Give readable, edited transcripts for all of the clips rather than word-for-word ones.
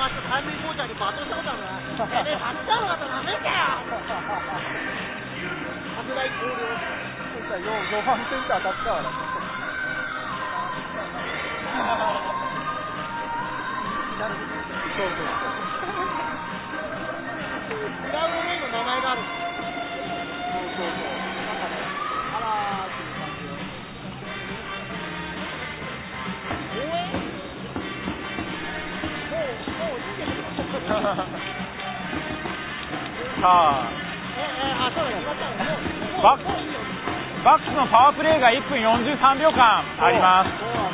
昔三塁コーチャーに罵倒したことあるな。ねえ、タッチアウトだったらダメかよ。拡大広陵。 4番センタータッチアウトだった。そう。 グラウンド名の名前がある。 そう。なんかね、あらーっていう感じで。もういいんですよ。 さあ、 そうだ、決まったの。 バックスのパワープレーが1分43秒間あります。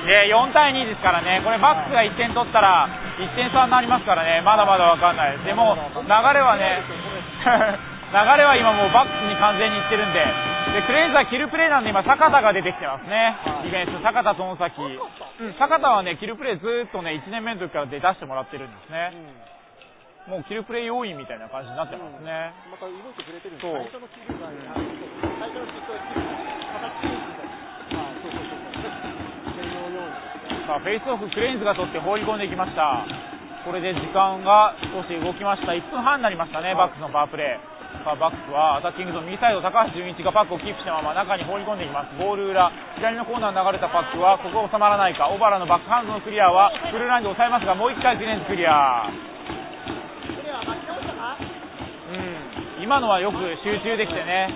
で、4対2ですからね、これバックスが1点取ったら1点差になりますからね、まだまだ分かんない。でも流れはね流れは今もうバックスに完全にいってるんで、クレイズはキルプレーなんで今坂田が出てきてますね。ディフェンス坂田智崎、坂田はねキルプレーずーっとね1年目の時から出してもらってるんですね。もうキルプレー要員みたいな感じになってますね。 また動いてくれてるんです。 最初のキルが最初のキルと形にさあフェイスオフクレインズが取って放り込んでいきました。これで時間が少し動きました。1分半になりましたね、バックスのパワープレー。さあバックスはアタッキングゾーン右サイド高橋純一がパックをキープしたまま中に放り込んでいきます。ゴール裏左のコーナーに流れたパックはここ収まらないか。小原のバックハンドのクリアはフルラインで抑えますが、もう1回クレインズクリア。今のはよく集中できてね。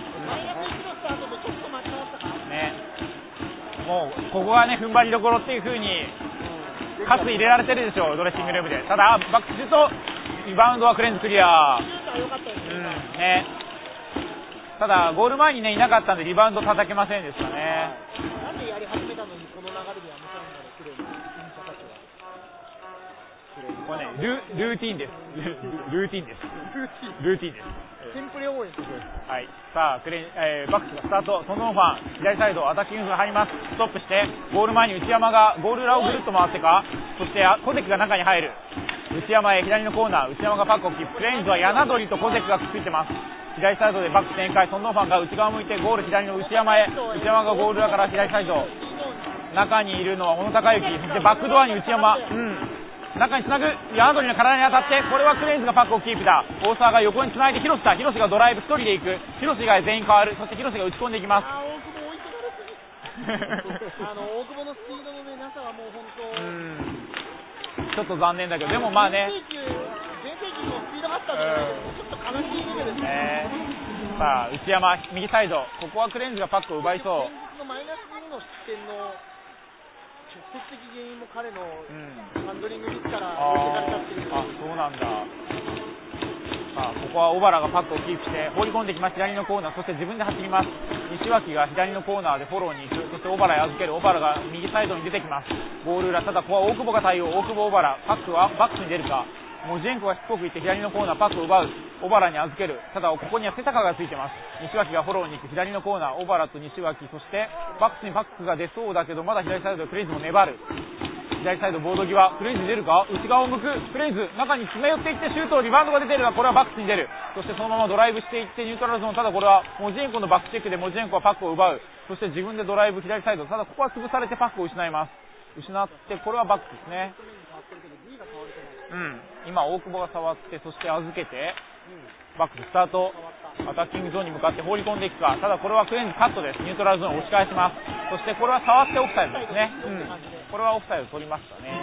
もうここがね踏ん張りどころっていう風にパス入れられてるでしょう、ドレッシングルームで。ただバックスとリバウンドはクレインズクリア。ね、ただゴール前にねいなかったんでリバウンド叩けませんでしたね。 なんでやり始めたのにこの流れでやめたんだろう、クレイズたちは。 これねルーティンです。ルーティンです。 シンプル応援です。 はい、さあバックスがスタート。ソノーファン左サイドアタッキングが入ります。ストップしてゴール前に内山がゴール裏をぐるっと回ってか、そして小関が中に入る。内山へ左のコーナー、内山がパックをキープ。クレインズは柳鳥と小関がくっついてます。左サイドでバック展開。ソノーファンが内側向いてゴール左の内山へ。内山がゴール裏から左サイド、中にいるのは小野孝之。そしてバックドアに内山、中につなぐ。柳鳥の体に当たって、これはクレインズがパックをキープだ。大沢が横につないで広瀬がドライブ1人で行く。広瀬が全員変わる。そして広瀬が打ち込んでいきます。 大久保のスピードのねなさはもう本当ちょっと残念だけど、でもまあね、 全盛期のスピードがあったんで、ちょっと悲しいレベルですね。 さあ内山右サイド、ここはクレインズがパックを奪いそう。 現実のマイナス2の失点の直接的原因も彼のハンドリングミスから置いてかれたっていう。 そうなんだ。さあここは小原がパックをキープして放り込んできます。左のコーナー、そして自分で走ります。西脇が左のコーナーでフォローに行く。そして小原へ預ける。小原が右サイドに出てきます。ゴール裏、ただここは大久保が対応。大久保小原、パックはバックスに出るか。モジェンコがしつこくいって左のコーナーパックを奪う。小原に預ける。ただここには瀬坂がついてます。西脇がフォローに行く。左のコーナー、小原と西脇、そしてバックスにパックが出そうだけどまだ左サイドでクレイズも粘る。左サイドボード際、クレイズ出るか。内側を向くクレイズ、中に詰め寄っていってシュート、リバウンドが出てるがこれはバックスに出る。そしてそのままドライブしていってニュートラルゾーン。ただこれはモジェンコのバックチェックでモジェンコはパックを奪う。そして自分でドライブ左サイド。ただここは潰されてパックを失います。失ってこれはバックですね。今大久保が触って、そして預けてバックススタート。アタッキングゾーンに向かって放り込んでいくか。ただこれはクレインズカットです。ニュートラルゾーンを押し返します。そしてこれは触ってオフサイドですね。これはオフサイド取りましたね。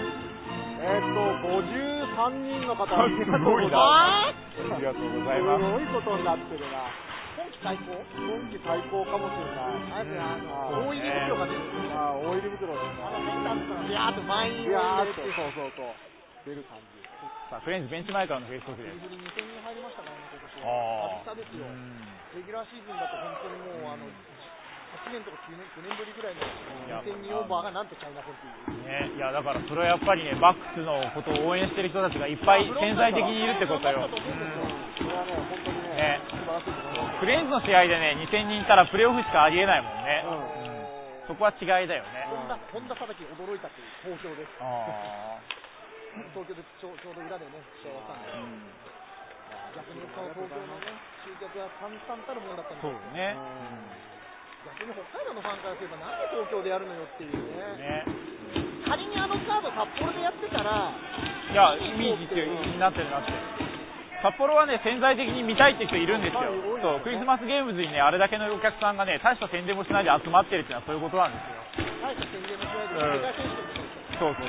53人の方ありがとうございます。 ありがとうございます。 すごいことになってるな。 今季最高かもしれない。 大入り袋が出る。 大入り袋ですね。 センターからビヤーっと満員を入れて、 そう出る感じ。 さあクレインズベンチ前からのフェイスオフです。 2戦に入りましたからね、今年は。久々ですよ。レギュラーシーズンだと本当にもう8年とか9年ぶりぐらいの2戦2オーバーがなんとチャイナ戦っていうね。いやだからそれはやっぱりね、バックスのことを応援してる人たちがいっぱい潜在的にいるってことよ。 それはね、本当にね、素晴らしいと思います。 クレインズの試合でね2000人いたらプレーオフしかありえないもんね。そこは違いだよね。 本田貞樹驚いたっていう好評です。東京でちょうど裏でね試合をしたんで、逆にその東京のね集客は淡々たるものだったんです。 そうね。 逆に北海道のファンからすればなんで東京でやるのよっていうね。 仮にあのカード札幌でやってたら、 いや、いいってなってるなって。札幌はね、潜在的に見たいって人いるんですよ。そう、クリスマスゲームズにね、あれだけのお客さんがね、大した宣伝もしないで集まってるっていうのはそういうことなんですよ。 大した宣伝もしないで、世界選手権そうそうそう。い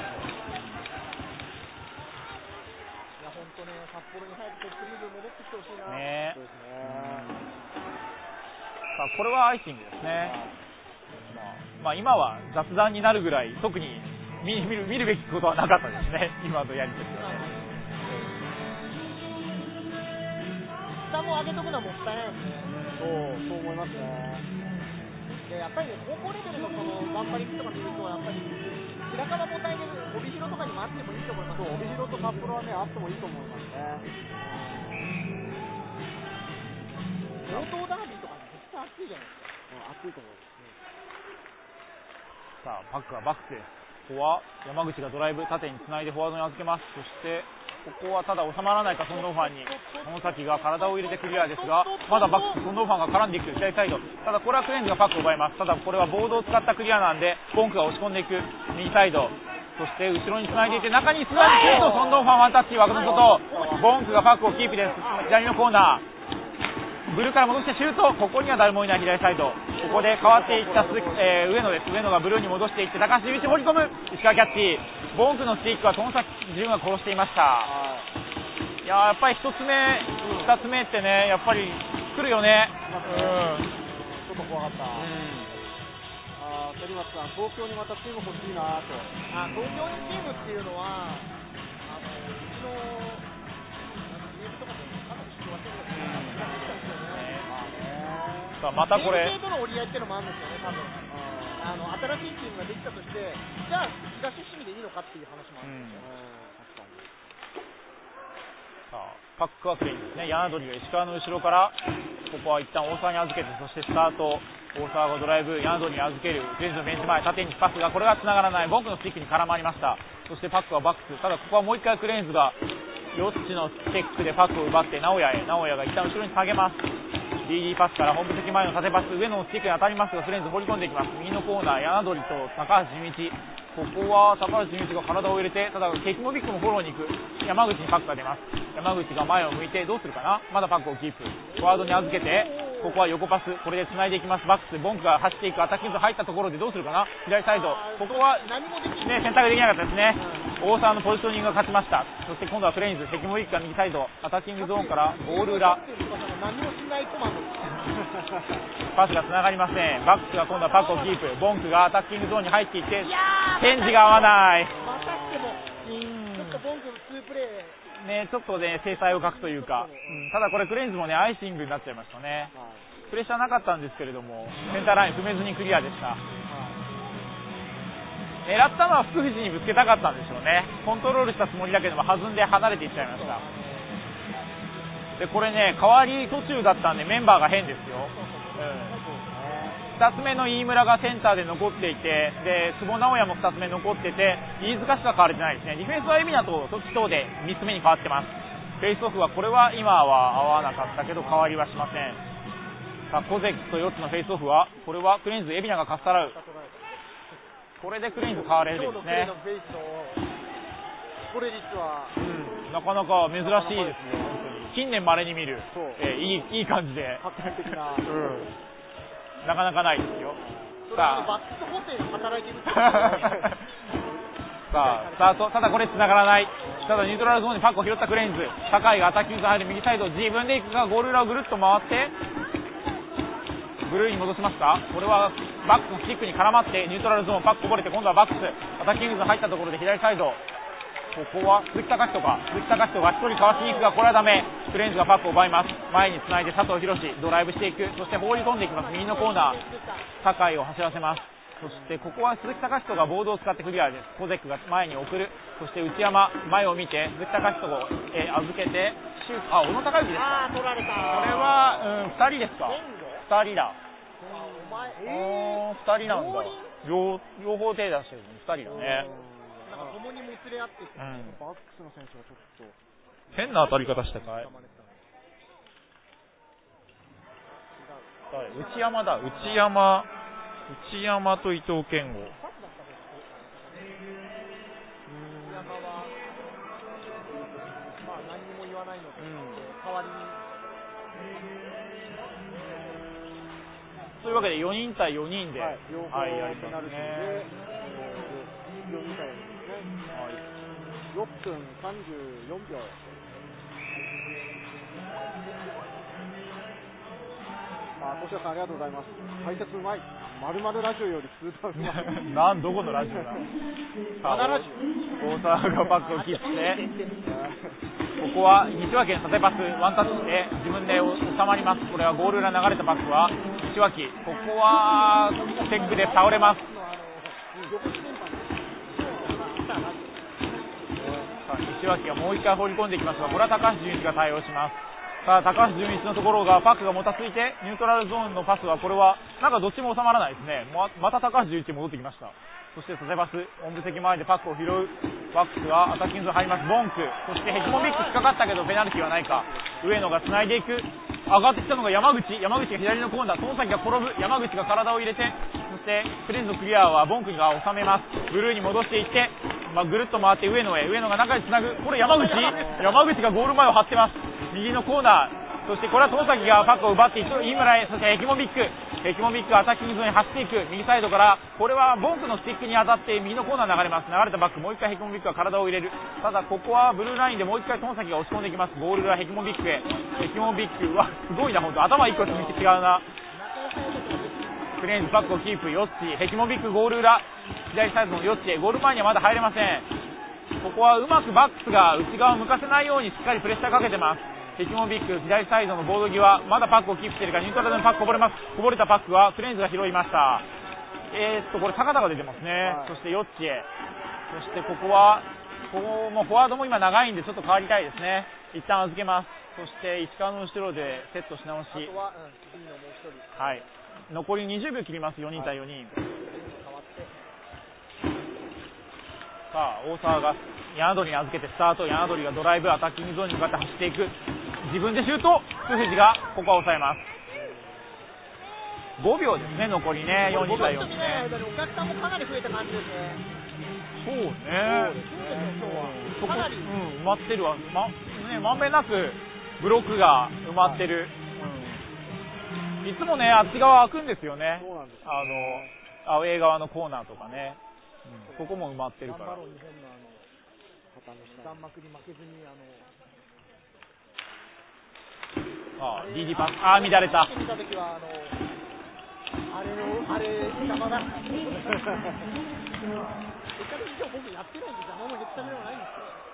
や、本当ね、札幌に早くトップリーグ戻ってきてほしいな。 ね。 そうですね。 さあ、これはアイシングですね。まあ、今は雑談になるぐらい、特に見るべきことはなかったですね、今のやりとりはね。 下も上げとくのはもったいないですね。そう思いますね。で、やっぱりね、高校レベルのその頑張りとか見ると、やっぱり白樺も大変で、帯広とかにもあってもいいと思います。帯広と札幌はね、あってもいいと思いますね。道東ダービーとかね、絶対熱いじゃないですか。熱いと思います。 さあ、パックはバックです。ここは山口がドライブ縦につないでフォワードに預けます。そしてここはただ収まらないか、ソンドンファンに野崎が体を入れてクリアですが、まだバックソンドンファンが絡んでいく左サイド。ただこれはクレンズがパックを奪います。ただこれはボードを使ったクリアなんでボンクが押し込んでいく右サイド、そして後ろにつないでいて中に座り切るとソンドンファンワンタッチ、枠の外、ボンクがパックをキープです。左のコーナーブルーから戻してシュート、ここには誰もいない左サイド、ここで変わっていった上野です。上野がブルーに戻していって高橋由一放り込む、石川キャッチ、ボンクのスティックは外崎潤が殺していました。いややっぱり1つ目、2つ目ってね、やっぱり来るよね。 ちょっと怖かった。鳥松さん、東京にまたチーム欲しいなと。東京にチームっていうのは、うちのゲームとかでかなり知ってますけど、 またこれとの折り合いっていうのもあるんですよね、多分。新しいチームができたとして、じゃあ東伏見でいいのかっていう話もあるんですよ。 さあ、パックはクレインですね。柳鳥が石川の後ろから、ここは一旦大沢に預けて、そしてスタート、大沢がドライブ、柳鳥に預ける、クレインズのベンチ前、縦にパスが、これが繋がらない、ボンクのスティックに絡まりました。そしてパックはバックス、ただここはもう一回クレインズが、4つのステックでパックを奪って直哉へ、直哉が一旦後ろに下げます。DD パスから本部席前の縦パス、上野のスティックに当たりますが、フレンズ放り込んでいきます。右のコーナー、柳鳥と高橋純一、ここは高橋純一が体を入れて、ただケキモビックもフォローに行く。山口にパックが出ます。山口が前を向いてどうするかな、まだパックをキープ、フォワードに預けて、ここは横パス、これで繋いでいきます。バックス、ボンクが走っていく、アタッキング入ったところでどうするかな、左サイド、ここは、ね、選択できなかったですね。大沢のポジショニングが勝ちました。そして今度はフレインズ、ケキモビックが右サイド、アタッキングゾーンからゴール裏、パスが繋がりません。バックスが今度はパックをキープ、ボンクがアタッキングゾーンに入っていって、チェンジが合わない。 またしてもちょっとボンク2プレーね、ちょっとね、制裁を欠くというか、ただこれクレインズもね、アイシングになっちゃいましたね。プレッシャーなかったんですけれども、センターライン踏めずにクリアでした。狙ったのは福藤にぶつけたかったんでしょうね。コントロールしたつもりだけども弾んで離れていっちゃいました。でこれね、代わり途中だったんでメンバーが変ですよ。2つ目の飯村がセンターで残っていて、で久保直哉も2つ目残ってて、飯塚しか変われてないですね。ディフェンスは海老名と時等で3つ目に変わってます。フェイスオフはこれは今は合わなかったけど変わりはしません。さあコゼックと4つのフェイスオフは、これはクレインズ、海老名がかっさらう。これでクレインズ変われるんですね。 これ実は、 なかなか珍しいですよ、本当に近年まれに見る、いい感じで、なかなかないですよ。 さあバックス補正で働いてるさあスタート、ただこれ繋がらない。ただニュートラルゾーンにパックを拾ったクレインズ、酒井がアタッキングが入る右サイド、自分で行くがゴール裏をぐるっと回ってブルーに戻しますか。これはバックのスティックに絡まってニュートラルゾーン、パックこぼれて今度はバックス、アタッキングが入ったところで左サイド、ここは鈴木貴人が1人かわしに行くがこれはダメ。クレインズがパックを奪います。前に繋いで佐藤博士ドライブしていく。そして放り込んでいきます。右のコーナー、酒井を走らせます。そしてここは鈴木貴人がボードを使ってクリアです。コゼックが前に送る。そして内山前を見て鈴木貴人を、預けてシュート、小野孝之ですか。 取られた。 これは、2人ですか。2人だ。2人なんだ。両方手出してる2人だね。 なんか共にもつれ合ってて、バックスの選手がちょっと変な当たり方したかい。内山だ、内山と伊藤健吾。 というわけで4人対4人で、 はい、両方はい、やりペナルティますね。 で、4人対4人ですね。 はい、 6分34秒。小柴さんありがとうございます。解説うまい。まるまるラジオよりスーパーうまい。 どこのラジオだ。 まだラジ大沢がパックを切って、ここは西脇の縦パス、ワンタッチで自分で収まります。これはゴール裏流れたパスは西脇、ここはテックで倒れます。西脇がもう一回放り込んでいきますが、これは高橋純一が対応します。さあ高橋純一のところがパックがもたついて、ニュートラルゾーンのパスはこれはなんかどっちも収まらないですね。また高橋純一戻ってきました。そして縦パス、本部席前でパックを拾う。バックスはアタッキング入ります。ボンク、そしてヘキモビック引っかかったけどペナルティはないか。上野がつないでいく。上がってきたのが山口が左のコーナー、その先が転ぶ。山口が体を入れて、そしてプレーンのクリアはボンクが収めます。ブルーに戻していって、ぐるっと回って上野へ。上野が中につなぐ。これ山口がゴール前を張ってます。右のコーナー、そしてこれは外崎がパックを奪っていく。飯村へ、そしてヘキモビックがアタッキングゾーンに走っていく。右サイドからこれはボンクのスティックに当たって右のコーナー流れます。流れたバック、もう一回ヘキモビックが体を入れる。ただここはブルーラインでもう一回外崎が押し込んでいきます。ゴール裏ヘキモビックへ。ヘキモビックはすごいな、本当頭1個ついて違うな。クレーンズパックをキープ、ヨッチ、ヘキモビックゴール裏、左サイドのヨッチへ。ゴール前にはまだ入れません。ここはうまくバックスが内側を向かせないようにしっかりプレッシャーかけてます。ヘキモビック左サイドのボード際、まだパックをキープしているが、ニュートラルのパックこぼれます。こぼれたパックはクレーンズが拾いました。これ坂田が出てますね、はい、そしてヨッチへ。そしてここもフォワードも今長いんでちょっと変わりたいですね。一旦預けます。そして石川の後ろでセットし直し。 あとは、 はい、残り20秒切ります。4人対4人、さあ大沢がヤナドリに預けてスタート。ヤナドリがドライブアタッキングゾーンに向かって走っていく。自分でシュート。福藤がここは抑えます。5秒ですね、残りね。4人対4人ね。 お客さんもかなり増えた感じですね。 そうね、 かなり、 埋まってるわ。まんべんなくブロックが埋まってる、いつもねあっち側開くんですよね。 そうなんですね。 アウェー側のコーナーとかね、ここも埋まってるから。 弾幕に負けずに DD パス、乱れた。 見た時はあれ邪魔だ。僕やってないんで邪魔も減った目でもないん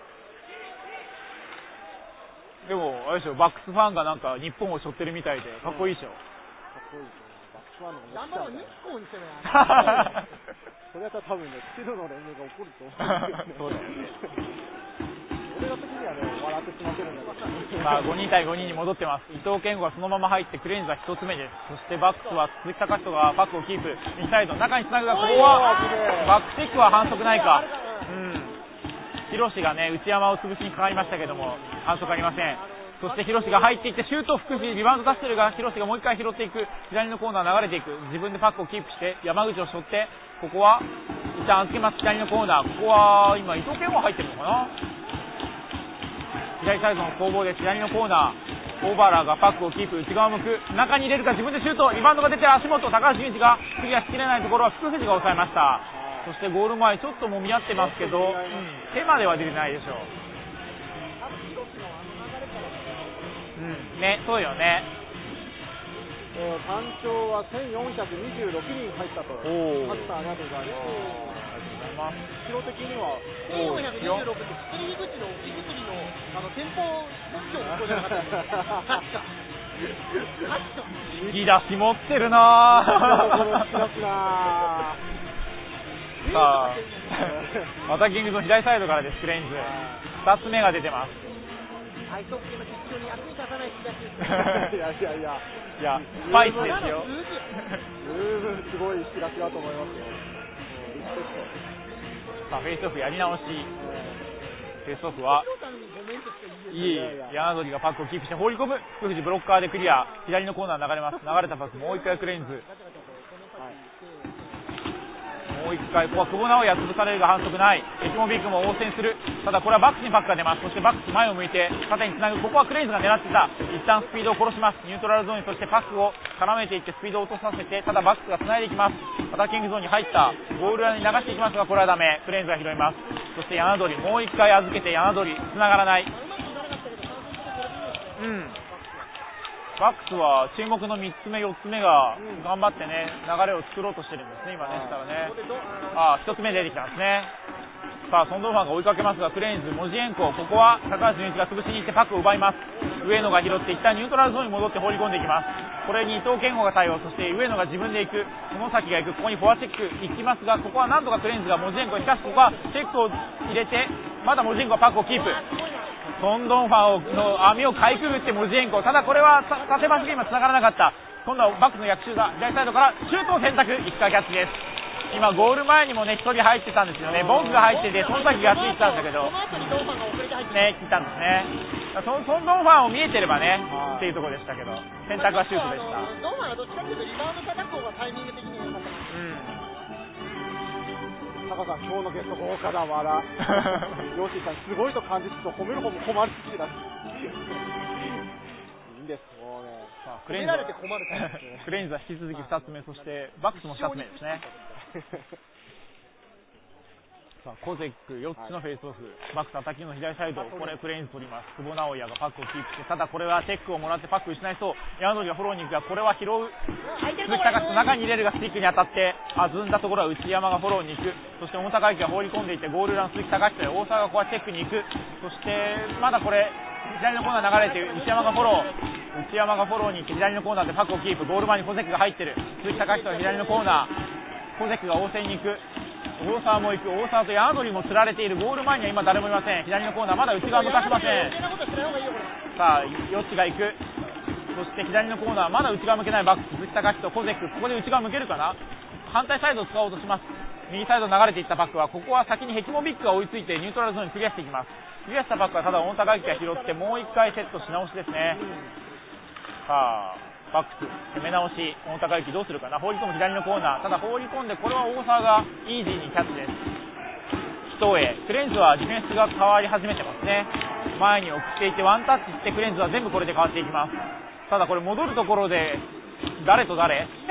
ですよ。 でもあれでしょ、バックスファンがなんか日本を背負ってるみたいでかっこいいでしょ。 かっこいいですね。バックスファンの頑張ろう、日光にしてね。 それだったら多分ね、白の連盟が怒ると思そうだよね。 俺の時にはね、笑ってしまってるんだけど。 5人対5人に戻ってます。伊藤健吾がそのまま入ってクレーンズは1つ目です。そしてバックスは鈴木隆人がパックをキープ。右サイド中につなぐが、ここはバックチェックは反則ないか。広志がね内山を潰しにかかりましたけども反則ありません。そして広志が入っていってシュート、福士リバウンド出してるが、広志がもう一回拾っていく。左のコーナー流れていく。自分でパックをキープして山口を背負って、ここは一旦預けます。左のコーナー、ここは今伊藤健吾入ってるのかな。左サイドの攻防で左のコーナー、オーバーラーがパックをキープ、内側を向く。中に入れるか、自分でシュート、リバウンドが出て足元、高橋純一がクリアしきれないところは福士が抑えました。そしてゴール前ちょっともみ合ってますけど、手までは出てないでしょう。ね、そうよね。 単勝は1426人入ったと。ハツさんありがとうございます。キロ的には 1426って作り口の木造りの店舗特許のとこじゃなかったですか。 引き出し持ってるなぁ。 さあアタッキングの左サイドからです。クレインズ2つ目が出てます。 アイスホッケーの実況に役に立たない引き出しです。 いやスパイスですよ。 十分すごい引き出しだと思いますよ。 さあフェイスオフやり直し。フェイスオフは柳鳥がパックをキープして放り込む。福藤ブロッカーでクリア。左のコーナー流れます。流れたパックもう一回クレインズ。もう一回、ここは久保直哉潰されるが反則ない。エキモビックも応戦する。ただこれはバックスにパックが出ます。そしてバックス前を向いて縦につなぐ。ここはクレインズが狙ってた。一旦スピードを殺します。ニュートラルゾーンに、そしてパックを絡めていってスピードを落とさせて、ただバックスが繋いでいきます。アタッキングゾーンに入ったゴール裏に流していきますが、これはダメ。クレインズが拾います。そして柳鳥、もう一回預けて柳鳥繋がらない。バックスは注目の3つ目4つ目が頑張ってね、流れを作ろうとしてるんですね、今ね。したらね、1つ目出てきたんですね。さあソンドンファンが追いかけますが、クレインズ、モジエンコ、ここは高橋純一が潰しに行ってパックを奪います。上野が拾って一旦ニュートラルゾーンに戻って放り込んでいきます。これに伊藤健吾が対応、そして上野が自分で行く、園崎が行く、ここにフォアチェック行きますが、ここはなんとかクレインズがモジエンコ、しかしここはチェックを入れて、まだモジエンコはパックをキープ。ソンドンファンの網をかいくぐってモジエンコ、ただこれは縦橋が今繋がらなかった。今度はバックの逆襲だ。左サイドからシュートを選択、石川キャッチです。今ゴール前にもね1人入ってたんですよね。ボンクが入ってて園崎がついてたんだけどね、切ったんですね。ソンドンファンを見えてればねっていうところでしたけど、選択はシュートでした。 ドンファンはどっちかというとリバウンド叩く方がタイミング的に良かった。 タカさん、今日のゲスト豪華だわらヨッシーさんすごいと感じつつ褒める方も困りすぎだしいいんです、もうね。 褒められて困るからクレインズは引き続き2つ目、そしてバックスも2つ目ですね。さあコゼック4つのフェイスオフ、バックスアタッキングの左サイド、これクレインズ取ります。久保直哉がパックをキープして、ただこれはチェックをもらってパック失いそう。矢野がフォローに行くが、これは拾う。鈴木隆と中に入れるがスティックに当たって弾んだところは内山がフォローに行く。そして重高之が放り込んでいってゴール裏の鈴木隆と大沢がここはチェックに行く。そしてまだこれ左のコーナー流れて内山がフォロー。内山がフォローに行って左のコーナーでパックをキープ。ゴール前にコゼックが入ってる。鈴木隆と左のコーナー、コゼックが応戦に行く。大沢も行く。大沢とヤードリも釣られている。ゴール前には今誰もいません。左のコーナーまだ内側向かしません。さあヨッチが行く。そして左のコーナーまだ内側向けないバックス、鈴木隆とコゼック、ここで内側向けるかな。反対サイドを使おうとします。右サイド流れていったバックは、ここは先にヘキモビックが追いついてニュートラルゾーンにクリアしていきます。クリアしたバックはただ大高之が拾ってもう一回セットし直しですね。さあバックス攻め直し、大高之どうするかな。放り込む左のコーナー、ただ放り込んでこれは大沢がイージーにキャッチです。人へクレンズはディフェンスが変わり始めてますね。前に送っていてワンタッチしてクレンズは全部これで変わっていきます。ただこれ戻るところで誰と誰見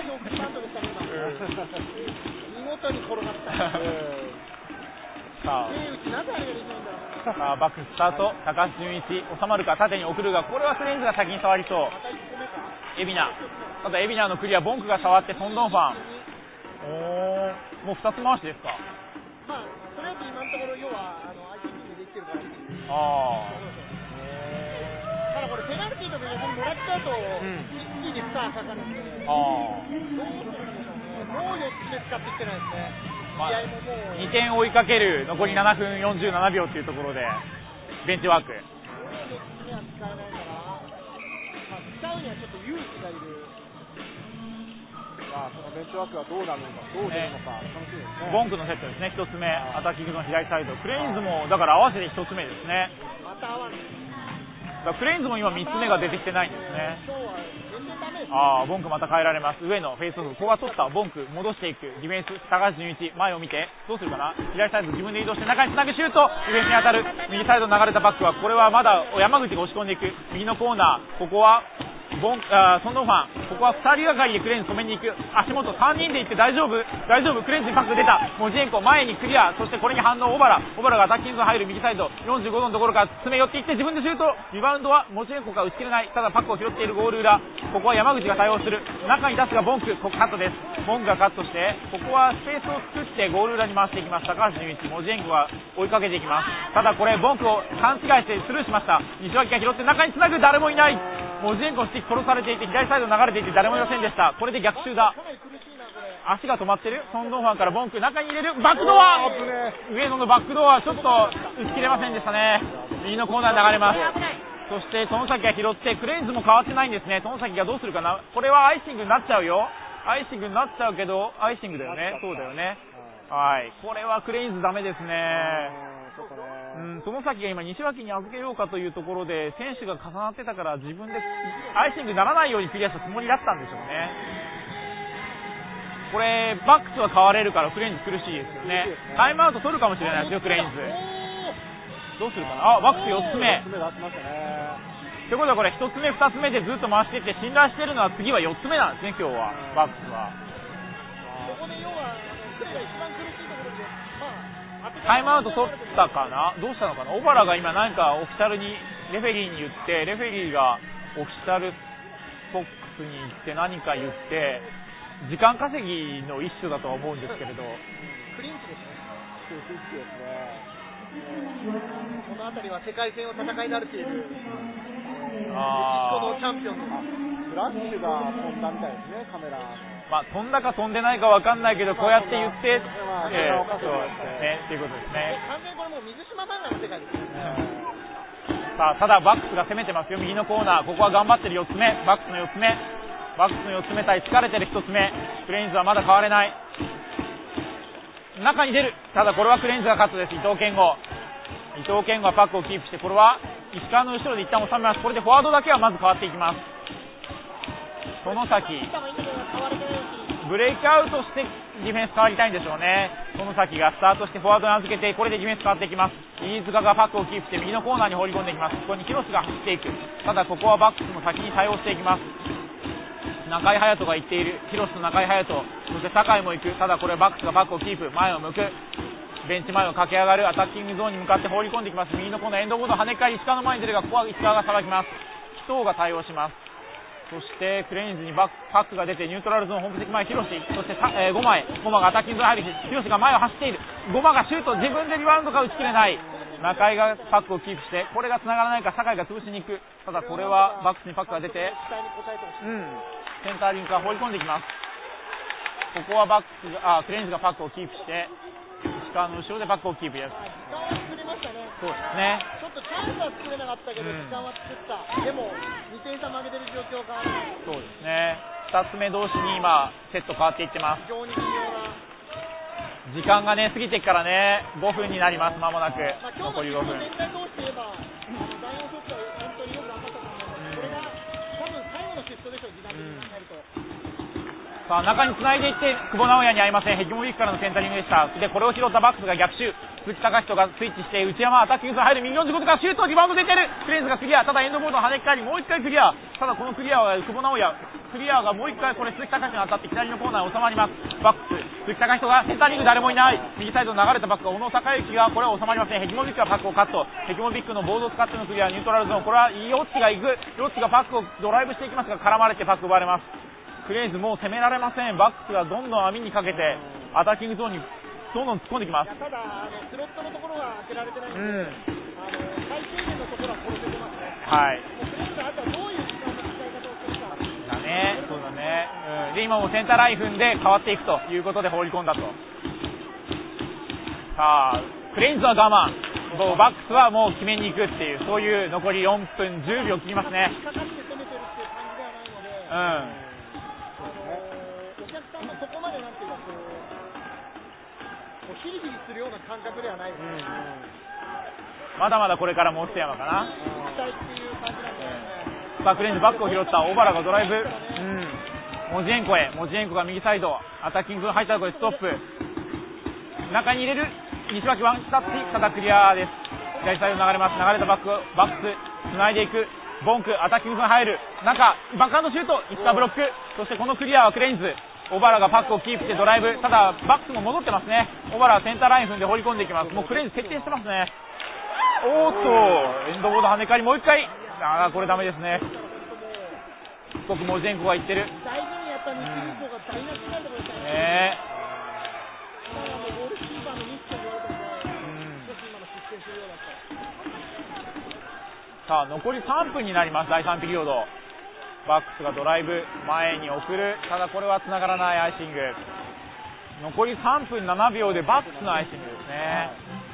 事に転がったさあバックスタート、高橋純一収まるか、縦に送るが、これはクレンズが先に触りそう。エビナ、ただエビナのクリアボンクが触ってソンドンファン、もう2つ回しですか。 まあとりあえず今のところ要は相手チームできてるから。ただこれペナルティーとか逆にもらっちゃうと、一気に負荷がかかるんで、どうするんでしょうね。もう4つ目使ってきてないですね。試合ももう 2点追いかける残り7分47秒というところでベンチワーク。 4つ目は使えないから、使うにはちょっと勇気がいる。 そのベンチワークがどうなるのか、どう出るのか楽しみですね。 ボンクのセットですね。1つ目アタッキングの左サイド、クレインズもだから合わせて1つ目ですね。 また合わない。 クレインズも今3つ目が出てきてないんですね。 今日は全然ダメです。 ボンクまた変えられます。上のフェイスオフ、ここは取ったボンク戻していく。ディフェンス高橋純一前を見てどうするかな。左サイド自分で移動して中につなぐシュート、ディフェンスに当たる。右サイド流れたバックはこれはまだ山口が押し込んでいく。右のコーナー、ここはソンドンファン、ここは2人がかりでクレンズ止めに行く。足元3人で行って大丈夫大丈夫。クレンズにパック出た。モジエンコ前にクリア、そしてこれに反応小原がアタッキング入る。右サイド45度のところから詰め寄っていって自分でシュート。リバウンドはモジエンコが打ち切れない。ただパックを拾っているゴール裏、ここは山口が対応する。中に出すがボンク、ここカットです。ボンクがカットして、ここはスペースを作ってゴール裏に回していきます。高橋純一、モジエンコが追いかけていきます。ただこれボンクを勘違いしてスルーしました。西脇が拾って中につなぐ。誰もいない。モジエンコのスティック殺されていて左サイド流れていて誰もいませんでした。これで逆襲だ。足が止まってる。ソンドンファンからボンク中に入れる。バックドア、上野のバックドアちょっと打ち切れませんでしたね。右のコーナー流れます。そして園崎が拾ってクレインズも変わってないんですね。園崎がどうするかな。これはアイシングになっちゃうよ。アイシングになっちゃうけどアイシングだよね。そうだよね。はい、これはクレインズダメですね。園崎が今西脇に預けようかというところで選手が重なってたから自分でアイシングにならないようにクリアしたつもりだったんでしょうね。これバックスは変われるからクレインズ苦しいですよね。タイムアウト取るかもしれないですよクレインズ。どうするかな。バックス4つ目。 ということはこれ1つ目2つ目でずっと回していって信頼しているのは次は4つ目なんですね、今日はバックスは。 ここで要はプレーが一番苦しいところで、 タイムアウト取ったかな、どうしたのかな、小原が今何かオフィシャルにレフェリーに言って、レフェリーがオフィシャルボックスに行って何か言って時間稼ぎの一種だとは思うんですけれど、 クリンチですね。 クリンチですね。 この辺りは世界戦を戦い慣れているメキシコのチャンピオンです。 フラッシュが飛んだみたいですね、カメラの。 まあ、飛んだか飛んでないか分かんないけど、こうやって言って、 そうですね、っていうことですね。 完全にこれもう水島漫画の世界ですね。 さあ、ただバックスが攻めてますよ、右のコーナー、ここは頑張ってる4つ目、バックスの4つ目、バックスの4つ目対疲れてる1つ目、クレインズはまだ変われない。中に出る、ただこれはクレインズが勝つです。伊藤健吾はパックをキープして、これは石川の後ろで一旦収めます。これでフォワードだけはまず変わっていきます。その先ブレイクアウトしてディフェンス変わりたいんでしょうね。その先がスタートしてフォワードに預けて、これでディフェンス変わっていきます。飯塚がパックをキープして右のコーナーに放り込んでいきます。ここに広瀬が走っていく。ただここはバックスの先に対応していきます。中井隼人が行っている。広瀬と中井隼人、そして酒井も行く。ただこれバックスがパックをキープ、前を向く、ベンチ前を駆け上がる、アタッキングゾーンに向かって放り込んでいきます。右のコーナーエンドボード跳ね返り石川の前に出るが、ここは石川がさばきます。紀藤が対応します。そしてクレインズにパックが出てニュートラルゾーン本部席前、広瀬、そしてゴマがアタッキングゾーンに入るし、広瀬が前を走っている。ゴマがシュート、自分でリバウンドが打ち切れない。中井がパックをキープして、これが繋がらないか酒井が潰しに行く。ただこれはバックスにパックが出て、センターリンクが放り込んでいきます。ここはクレインズがパックをキープして石川の後ろでパックをキープです。 時間は作りましたね。 そうですね。 ちょっとチャンスは作れなかったけど、時間は作った。でも2点差負けてる状況がそうですね。2つ目同士に今セット変わっていってます。 非常に微妙な時間がね過ぎてからね5分になります。間もなく、 今日残り5分。 の全体通して言えば第4セットは本当によく頑張ったと思います。これが多分最後のシフトでしょう、時間的に考えると。 さあ中に繋いでいって久保直哉に合いません。ヘキモビックからのセンタリングでした。でこれを拾ったバックスが逆襲、鈴木貴人がスイッチして内山アタッキングゾーン入る、右45度からシュート、リバウンド出てる。クレインズがクリア、ただエンドボード跳ね返りもう一回クリア。ただこのクリアは久保直哉クリアがもう一回これ鈴木貴人に当たって左のコーナーに収まります。バックス鈴木貴人がセンタリング、誰もいない。右サイド流れたバックが小野孝之がこれは収まりません。ヘキモビックがパックをカット。ヘキモビックのボードを使ってのクリア、ニュートラルゾーン、これはヨッチが行く。ヨッチがパックをドライブしていきますが絡まれてパック奪われます。クレインズもう攻められません。バックスがどんどん網にかけてアタッキングゾーンにどんどん突っ込んできます。 ただスロットのところが当てられてないので、最低限のところは殺せてますね。 はい。 もうクレインズあとはどういう時間の使い方をするかだね。そうだね。で今もセンターライン踏んで変わっていくということで放り込んだと。さあクレインズは我慢、バックスはもう決めに行くっていう、そういう残り4分10秒切りますね。 かかって攻めてるっていう感じではないので、お客さんもそこまでなんていうかこうヒリヒリするような感覚ではないですね。 まだまだこれからもう一山かな。 期待っていう感じなんで、 さあクレインズバックを拾った小原がドライブ、モジエンコへ、モジエンコが右サイドアタッキングゾーン入ったところでストップ、中に入れる西脇ワンタッチ、ただクリアです。左サイド流れます。流れたバックス繋いでいく。ボンクアタッキングゾーン入る中、バックハンドシュート、石川ブロック、そしてこのクリアはクレインズ。小原がパックをキープしてドライブ、ただバックスも戻ってますね。小原はセンターライン踏んで放り込んでいきます。もうクレインズ徹底してますね。おーっとエンドボード跳ね返りもう一回、これダメですね。しつこくモジェンコが言ってる。 大事にやった西向こうが台無しになるところでしたね。ゴールキーパーのミスと言われたので、少し今の失点するようだった。 さあ残り3分になります。第3ピリオド。バックスがドライブ前に送る、ただこれは繋がらないアイシング。残り3分7秒でバックスのアイシングですね。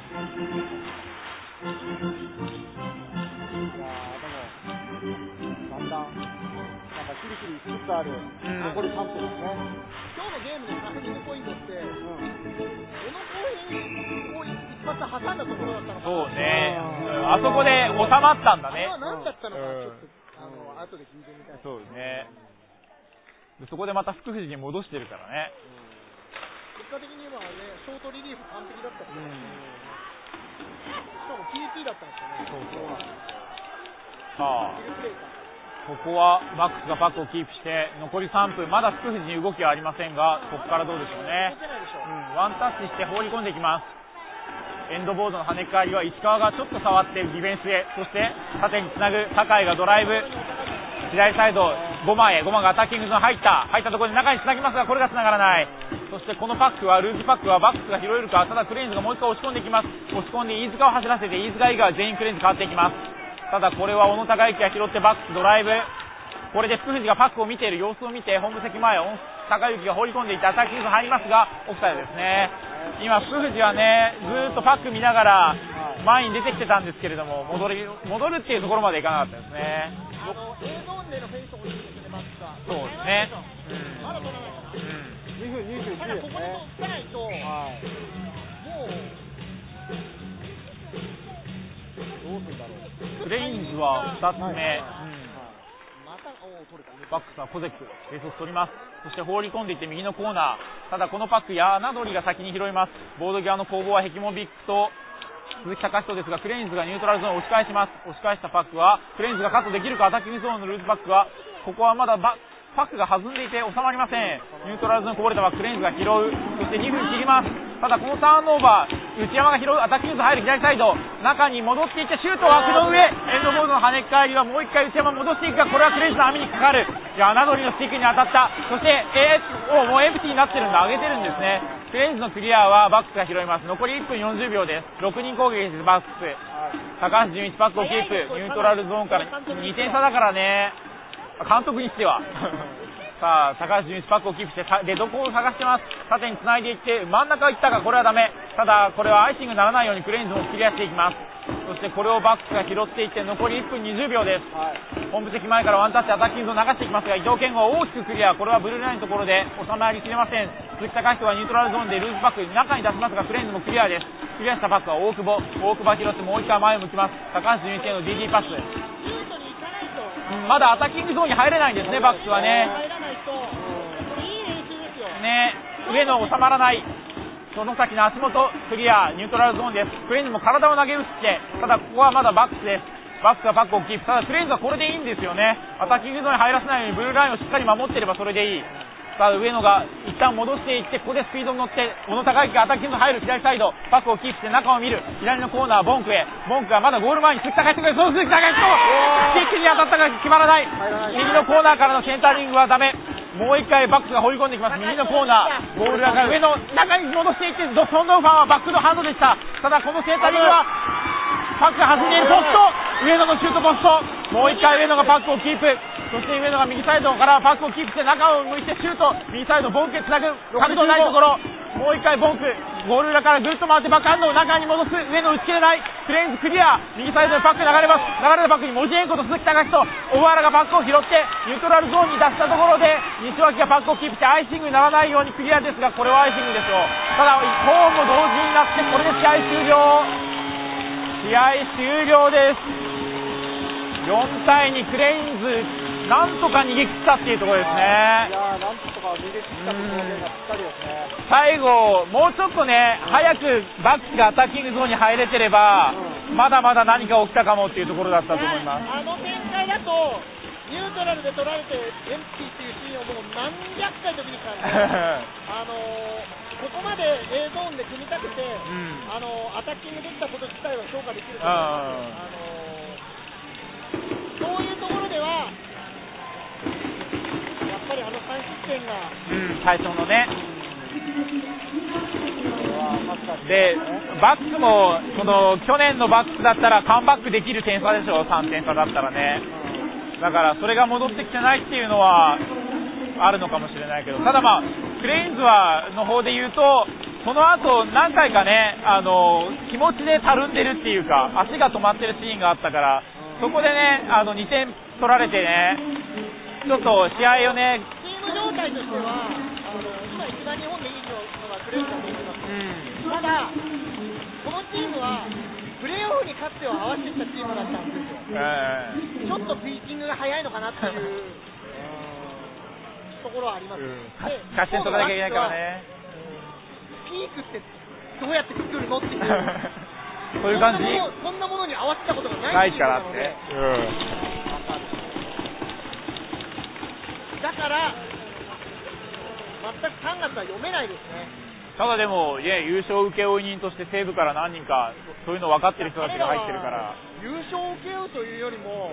だんだんなんかヒリヒリしつつある、残り3分ですね。 今日のゲームのタフニングポイントって、この公園を一発挟んだところだったのかな。 そうね、あそこで収まったんだね。 あれは何だったのか、ちょっと後で聞いてみたい。 そうですね。そこでまた福藤に戻してるからね。 結果的にはね、ショートリリーフ完璧だったしかも TT だったんですよね。 そうそう。 さあここはバックスがパックをキープして残り3分、まだスクフジに動きはありませんが、ここからどうでしょうね。ワンタッチして放り込んでいきます。エンドボードの跳ね返りは石川がちょっと触ってディフェンスへ、そして縦につなぐ酒井がドライブ、左サイド5番へ、5番がアタッキングゾーン入ったところで中につなぎますが、これがつながらない。そしてこのパックはルーズパックはバックスが拾えるか。ただクレインズがもう一回押し込んでいきます。押し込んで飯塚を走らせて、飯塚以外は全員クレインズ変わっていきます。ただこれは小野孝之が拾ってバックスドライブ、これで福藤がパックを見ている様子を見て本部席前、小野孝之が放り込んでいってアタッキングゾーン入りますがオフサイドですね。今福藤はねずーっとパック見ながら前に出てきてたんですけれども、戻るっていうところまでいかなかったですね。 映像でのフェイスを欲しいですね、バックスが。 そうですね。 まだ取らない。 2分29 ただここでですね。 つかないと、もうどうするんだろう。 クレインズは2つ目、 また取れた。 バックスはコゼックベースを取ります。そして放り込んでいって右のコーナー、ただこのパックヤナドリが先に拾います。ボード際の攻防はヘキモビックと鈴木貴人ですが、クレインズがニュートラルゾーンを押し返します。押し返したパックはクレインズがカットできるか。アタッキングゾーンのルーズパックはここはまだパックが弾んでいて収まりません。ニュートラルゾーンこぼれたはクレインズが拾う。そして2分切ります。ただこのターンオーバー、内山が拾う。アタッキングゾーン入る左サイド、中に戻っていってシュートは枠の上、エンドボールの跳ね返りはもう一回内山戻していくが、これはクレインズの網にかかる。ナドリのスティックに当たった。そしてもうエンプティになってるんだ、上げてるんですね。クレインズのクリアはバックスが拾います。残り1分40秒です。6人攻撃です。バックス、高橋純一パックをキープ。ニュートラルゾーンから2点差だからね、監督にしてはさあ高橋純一パックをキープしてでどこを探してます。縦につないでいって真ん中行ったがこれはダメ。ただこれはアイシングにならないようにクレインズもクリアしていきます。そしてこれをバックスが拾っていって残り1分20秒です。本部席前からワンタッチアタッキングを流していきますが、伊藤健吾は大きくクリア。これはブルーラインのところで収まりきれません。鈴木貴人はニュートラルゾーンでルーズパック中に出しますが、クレインズもクリアです。クリアしたパックは大久保拾ってもう一回前を向きます。高橋純一への DD パス、まだアタッキングゾーンに入れないんですね、バックスはね。上野収まらない。その先の足元クリア、ニュートラルゾーンです。クレインズも体を投げ打って、ただここはまだバックスです。バックスがパックをキープ。ただクレインズはこれでいいんですよね。アタッキングゾーンに入らせないようにブルーラインをしっかり守っていればそれでいい。さあ上野が一旦戻していって、ここでスピードに乗って小野孝之がアタッキング入る左サイド、パックをキープして中を見る。左のコーナーボンクへ、ボンクがまだゴール前に鈴木孝之がそう鈴木孝之とスティックに当たったが決まらない。右のコーナーからのセンタリングはダメ。もう一回バックが放り込んでいきます。右のコーナーボールが上の中に戻していって、ソンドンファンはバックのハンドでした。ただこのセンタリングはパックが弾んでいる。ポスト、上野のシュートポスト、もう一回上野がパックをキープ。そして上野が右サイドからパックをキープして中を向いてシュート、右サイドボンクへつなぐ。角度ないところ、もう一回ボンクゴール裏からぐるっと回ってバックハンドを中に戻す。上野打ち切れない。クレインズクリア。右サイドでパック流れます。流れたパックにモジエンコと鈴木貴人、小原がパックを拾ってニュートラルゾーンに出したところで西脇がパックをキープしてアイシングにならないようにクリアですが、これはアイシングですよ。ただホーム同時になってこれで試合終了。試合終了です。4対2、クレインズなんとか逃げ切ったっていうところですね。 いやなんとか逃げ切ったところがしっかりですね。 最後もうちょっとね早くバックがアタッキングゾーンに入れてれば、まだまだ何か起きたかもっていうところだったと思います。 あの展開だとニュートラルで取られてエンプティっていうシーンをもう何百回と見に来たんでここまで A ゾーンで組み立てて、アタッキングできたこと自体は評価できると思います。そういうところではやっぱり3失点が、 最初のね、でバックもその去年のバックだったらカムバックできる点差でしょ、3点差だったらね。だからそれが戻ってきてないっていうのはあるのかもしれないけど、ただまあクレインズの方で言うとその後何回かね気持ちでたるんでるっていうか足が止まってるシーンがあったから、そこでね2点取られてねちょっと試合をねチーム状態としては今一番日本でいいのがクレインズだと思います。ただこのチームはプレーオフに勝っては合わせてきたチームだったんですよ。ちょっとピーキングが早いのかなっていうところはあります。 勝ち点取らなきゃいけないからね。 ピークってどうやって作るのっていうそういう感じそんなものに合わせたことがないからって。 だから全く3月は読めないですね。 ただでも、優勝請負人として西武から何人かそういうの分かってる人たちが入ってるから、 優勝を請け負うというよりも、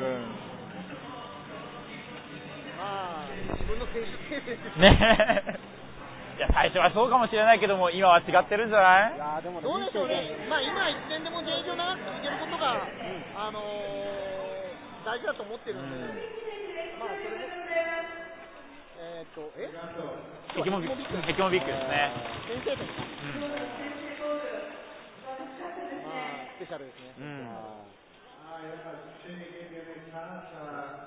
まあ自分の選手形成ですね。いや最初はそうかもしれないけども、今は違ってるんじゃない？ いやでもね、 どうでしょうね。まあ今一戦でも現状長く続けることが、大事だと思ってるんで、まあそれもエキモビックですね。 先制点か。まあスペシャルですね。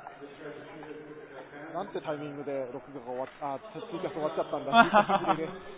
なんてタイミングで録画が終わっツイキャス終わっちゃったんだっていう感じでね。